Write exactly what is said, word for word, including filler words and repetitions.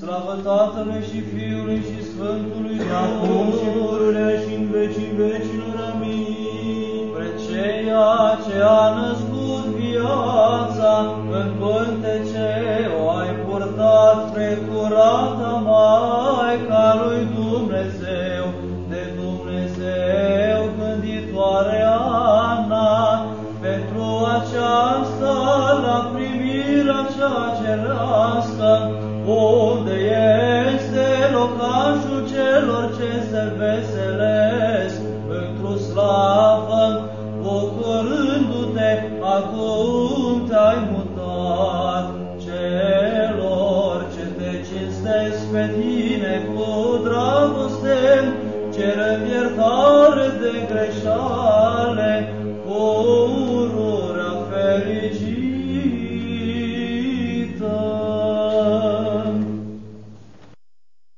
Slavă Tatălui și Fiului și Sfântului și acum și Duh, pururea și în vecii vecilor. Amin. Spre ceea ce a născut viața, în pântece o ai purtat, precurata Maica lui Dumnezeu, de Dumnezeu gânditoare Ana, pentru aceasta la primirea cea cerească, unde este locașul celor ce se veselesc într-o slavă, bucurându-te, acum te-ai mutat. Celor ce te cinstesc pe tine cu dragoste, cerem iertare de greșale,